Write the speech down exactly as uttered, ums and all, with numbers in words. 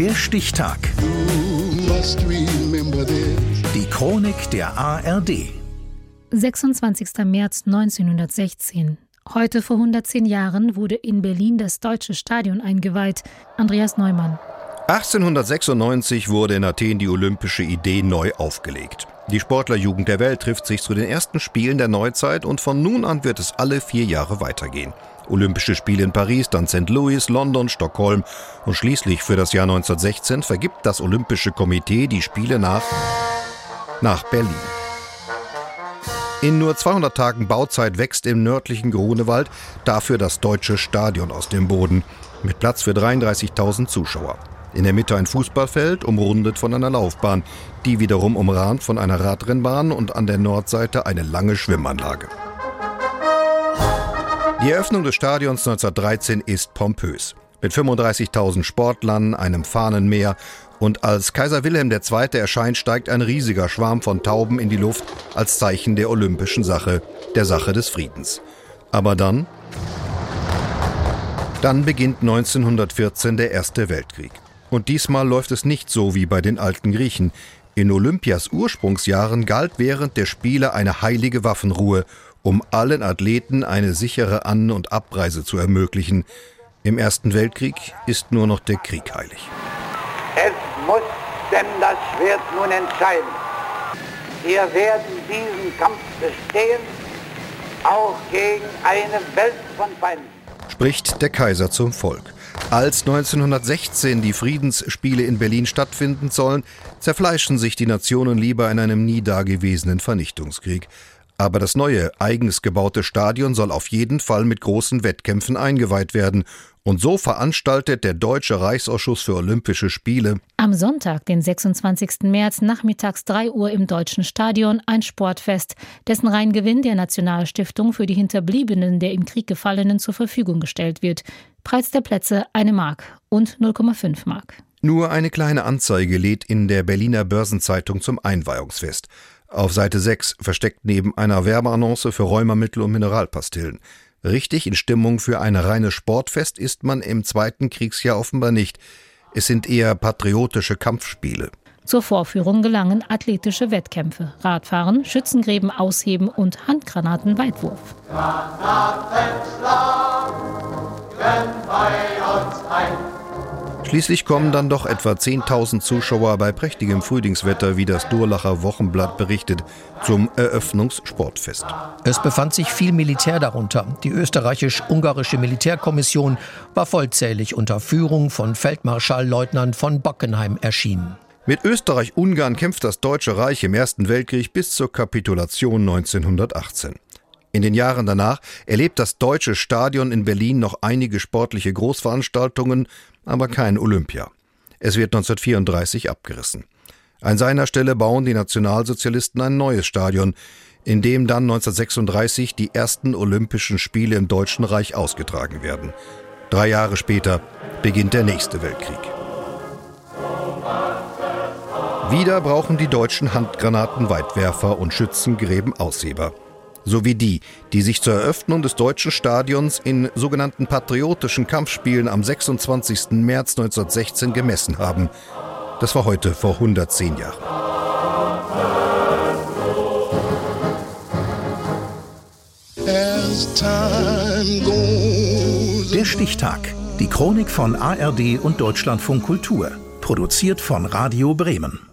Der Stichtag. Die Chronik der A R D. sechsundzwanzigster März neunzehnhundertsechzehn. Heute vor hundertzehn Jahren wurde in Berlin das Deutsche Stadion eingeweiht. Andreas Neumann. achtzehnhundertsechsundneunzig wurde in Athen die olympische Idee neu aufgelegt. Die Sportlerjugend der Welt trifft sich zu den ersten Spielen der Neuzeit und von nun an wird es alle vier Jahre weitergehen. Olympische Spiele in Paris, dann Sankt Louis, London, Stockholm und schließlich für das Jahr neunzehnhundertsechzehn vergibt das Olympische Komitee die Spiele nach, nach Berlin. In nur zweihundert Tagen Bauzeit wächst im nördlichen Grunewald dafür das Deutsche Stadion aus dem Boden, mit Platz für dreiunddreißigtausend Zuschauer. In der Mitte ein Fußballfeld, umrundet von einer Laufbahn, die wiederum umrahmt von einer Radrennbahn und an der Nordseite eine lange Schwimmanlage. Die Eröffnung des Stadions neunzehnhundertdreizehn ist pompös. Mit fünfunddreißigtausend Sportlern, einem Fahnenmeer und als Kaiser Wilhelm der Zweite erscheint, steigt ein riesiger Schwarm von Tauben in die Luft als Zeichen der olympischen Sache, der Sache des Friedens. Aber dann... Dann beginnt neunzehnhundertvierzehn der Erste Weltkrieg. Und diesmal läuft es nicht so wie bei den alten Griechen. In Olympias Ursprungsjahren galt während der Spiele eine heilige Waffenruhe, um allen Athleten eine sichere An- und Abreise zu ermöglichen. Im Ersten Weltkrieg ist nur noch der Krieg heilig. Es muss denn das Schwert nun entscheiden. Wir werden diesen Kampf bestehen, auch gegen eine Welt von Feinden. Spricht der Kaiser zum Volk. Als neunzehnhundertsechzehn die Friedensspiele in Berlin stattfinden sollen, zerfleischen sich die Nationen lieber in einem nie dagewesenen Vernichtungskrieg. Aber das neue, eigens gebaute Stadion soll auf jeden Fall mit großen Wettkämpfen eingeweiht werden. Und so veranstaltet der Deutsche Reichsausschuss für Olympische Spiele Am Sonntag, den sechsundzwanzigsten März, nachmittags drei Uhr im Deutschen Stadion ein Sportfest, dessen Reingewinn der Nationalstiftung für die Hinterbliebenen der im Krieg Gefallenen zur Verfügung gestellt wird. Preis der Plätze eine Mark und null Komma fünf Mark. Nur eine kleine Anzeige lädt in der Berliner Börsenzeitung zum Einweihungsfest. Auf Seite sechs, versteckt neben einer Werbeannonce für Rheumamittel und Mineralpastillen. Richtig in Stimmung für ein reines Sportfest ist man im Zweiten Kriegsjahr offenbar nicht. Es sind eher patriotische Kampfspiele. Zur Vorführung gelangen athletische Wettkämpfe, Radfahren, Schützengräben ausheben und Handgranatenweitwurf. Granatenschlag, wenn bei uns ein. Schließlich kommen dann doch etwa zehntausend Zuschauer bei prächtigem Frühlingswetter, wie das Durlacher Wochenblatt berichtet, zum Eröffnungssportfest. Es befand sich viel Militär darunter. Die österreichisch-ungarische Militärkommission war vollzählig unter Führung von Feldmarschallleutnant von Bockenheim erschienen. Mit Österreich-Ungarn kämpft das Deutsche Reich im Ersten Weltkrieg bis zur Kapitulation neunzehnhundertachtzehn. In den Jahren danach erlebt das Deutsche Stadion in Berlin noch einige sportliche Großveranstaltungen, aber kein Olympia. Es wird neunzehnhundertvierunddreißig abgerissen. An seiner Stelle bauen die Nationalsozialisten ein neues Stadion, in dem dann neunzehnhundertsechsunddreißig die ersten Olympischen Spiele im Deutschen Reich ausgetragen werden. Drei Jahre später beginnt der nächste Weltkrieg. Wieder brauchen die Deutschen Handgranaten, Weitwerfer und Schützengräben Ausheber. So wie die, die sich zur Eröffnung des Deutschen Stadions in sogenannten patriotischen Kampfspielen am sechsundzwanzigsten März neunzehnhundertsechzehn gemessen haben. Das war heute vor hundertzehn Jahren. Der Stichtag. Die Chronik von A R D und Deutschlandfunk Kultur. Produziert von Radio Bremen.